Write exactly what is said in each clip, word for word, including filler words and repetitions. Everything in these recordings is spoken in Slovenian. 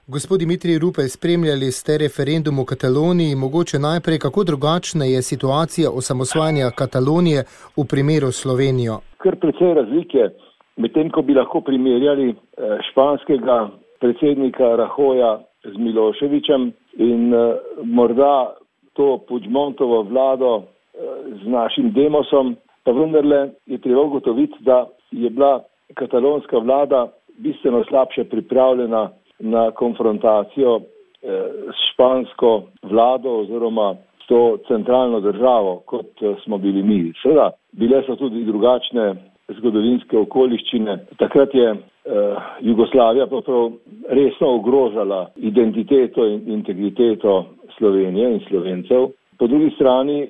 Gospod Dimitrij Rupel, spremljali ste referendum v Kataloniji. Mogoče najprej, kako drugačna je situacija osamosvajanja Katalonije v primeru Slovenijo? Kar precej razlike, medtem ko bi lahko primerjali španskega predsednika Rajoya z Miloševićem in morda to Puigdemontovo vlado z našim Demosom, pa vendarle je treba ugotoviti, da je bila katalonska vlada bistveno slabše pripravljena na konfrontacijo s špansko vlado oziroma s to centralno državo, kot smo bili mi. Seveda, bile so tudi drugačne zgodovinske okoliščine. Takrat je eh, Jugoslavija prav resno ogrožala identiteto in integriteto Slovenije in Slovencev. Po drugi strani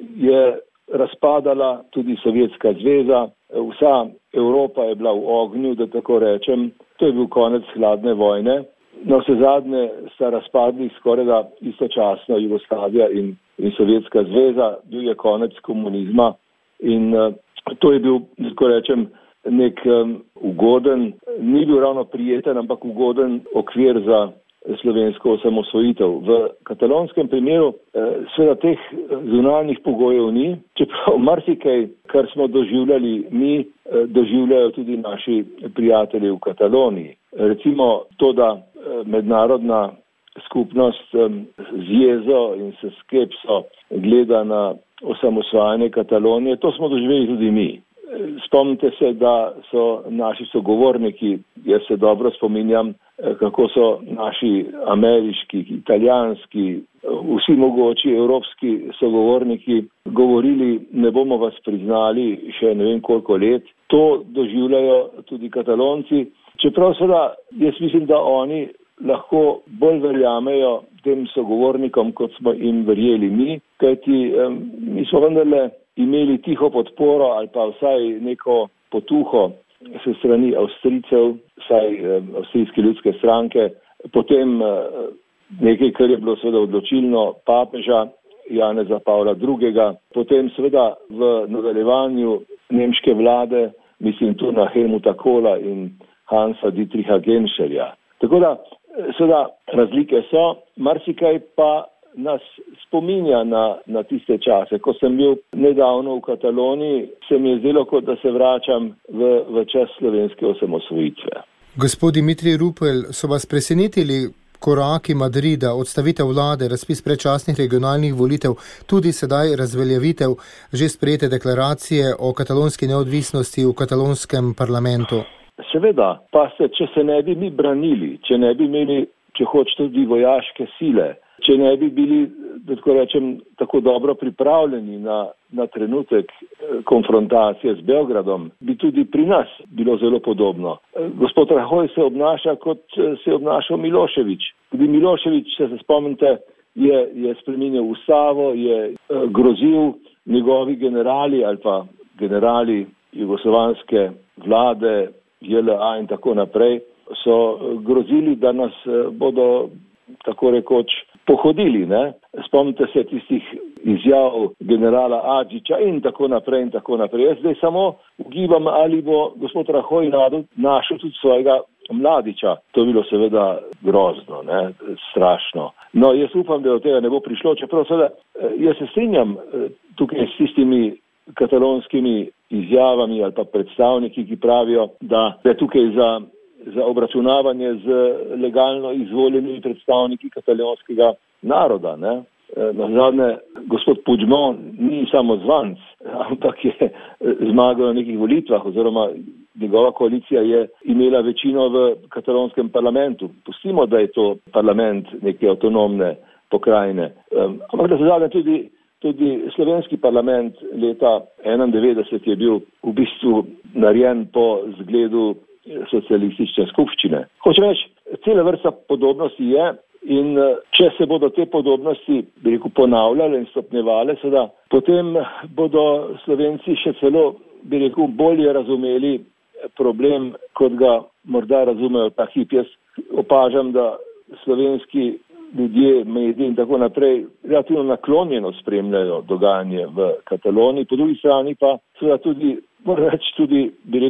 je razpadala tudi Sovjetska zveza, vsa Evropa je bila v ognju, da tako rečem. To je bil konec hladne vojne. Na vse zadnje sta razpadli skorajda istočasno Jugoslavija in, in Sovjetska zveza, bil je konec komunizma in uh, to je bil, da tako rečem, nek um, ugoden, ni bil ravno prijeten, ampak ugoden okvir za slovensko osamosvojitev. V katalonskem primeru eh, seveda teh zunanjih pogojev ni, čeprav marsikaj, kar smo doživljali mi, eh, doživljajo tudi naši prijatelji v Kataloniji. Recimo to, da eh, mednarodna skupnost eh, z jezo in s skepso gleda na osamosvajanje Katalonije, to smo doživeli tudi mi. Spomnite se, da so naši sogovorniki, jaz se dobro spominjam, kako so naši ameriški, italijanski, vsi mogoči evropski sogovorniki govorili, ne bomo vas priznali še ne vem koliko let. To doživljajo tudi Katalonci. Čeprav seveda, jaz mislim, da oni lahko bolj verjamejo tem sogovornikom, kot smo jim verjeli mi, kajti um, mi smo vendarle imeli tiho podporo ali pa vsaj neko potuho se strani Avstrijcev, vsaj eh, Avstrijske ljudske stranke, potem eh, nekaj, kar je bilo seveda odločilno, papeža Janeza Pavla drugega, potem seveda v nadaljevanju nemške vlade, mislim tu na Helmuta Kohla in Hansa Dietricha Genscherja. Tako da seveda razlike so, marsikaj pa nas spominja na, na tiste čase. Ko sem bil nedavno v Kataloniji, se mi je zdelo, kot da se vračam v, v čas slovenske osamosvojitve. Gospod Dimitrij Rupel, so vas presenetili koraki Madrida, odstavitev vlade, razpis predčasnih regionalnih volitev, tudi sedaj razveljavitev že sprejete deklaracije o katalonski neodvisnosti v katalonskem parlamentu? Seveda, pa se, če se ne bi mi branili, če ne bi imeli, če hočete, tudi vojaške sile, če ne bi bili, da tako rečem, tako dobro pripravljeni na, na trenutek konfrontacije z Beogradom, bi tudi pri nas bilo zelo podobno. Gospod Rajoy se obnaša, kot se je obnašal Milošević. Tudi Milošević, če se spomnite, je, je spreminjal ustavo, je grozil, njegovi generali ali pa generali jugoslovanske vlade, J L A in tako naprej, so grozili, da nas bodo tako rekoč pohodili, ne? Spomnite se tistih izjav generala Adžića in tako naprej in tako naprej. Jaz zdaj samo ugibam, ali bo gospod Rajoy našel tudi svojega mladiča. To je bilo seveda grozno, ne? Strašno. No, jaz upam, da od tega ne bo prišlo, čeprav seveda jaz se strinjam tukaj s tistimi katalonskimi izjavami ali pa predstavniki, ki pravijo, da je tukaj za za obračunavanje z legalno izvoljenimi predstavniki katalonskega naroda. Ne? Nazadnje, gospod Puigdemont ni samo zvanc, ampak je zmagal na nekih volitvah oziroma njegova koalicija je imela večino v katalonskem parlamentu. Pustimo, da je to parlament neke avtonomne pokrajine. Ampak da se zadnje tudi Tudi slovenski parlament leta enaindevetdeset je bil v bistvu narejen po zgledu socialistične skupščine. Hočem reči, cela vrsta podobnosti je in če se bodo te podobnosti, bi rekel, ponavljale in stopnjevale, seveda, potem bodo Slovenci še celo, bi rekel, bolje razumeli problem, kot ga morda razumejo ta hip. Jaz opažam, da slovenski ljudje, mediji in tako naprej relativno naklonjeno spremljajo dogajanje v Kataloniji, po drugi strani pa seveda tudi, moram reči, tudi, bi rekel,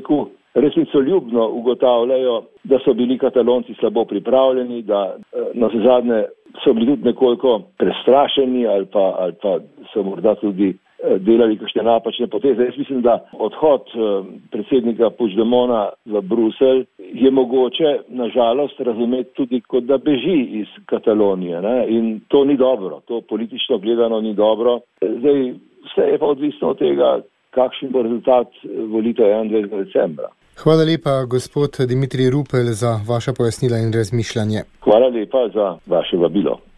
resnicoljubno ugotavljajo, da so bili Katalonci slabo pripravljeni, da na vse zadnje so bili tudi nekoliko prestrašeni ali pa, ali pa so morda tudi delali kakšne napačne poteze. Jaz mislim, da odhod predsednika Puigdemona v Bruselj je mogoče nažalost razumeti tudi kot da beži iz Katalonije, ne? In to ni dobro, to politično gledano ni dobro. Zdaj, vse je pa odvisno od tega, kakšen bo rezultat volitev enaindvajsetega decembra. Hvala lepa, gospod Dimitrij Rupel, za vaša pojasnila in razmišljanje. Hvala lepa za vaše vabilo.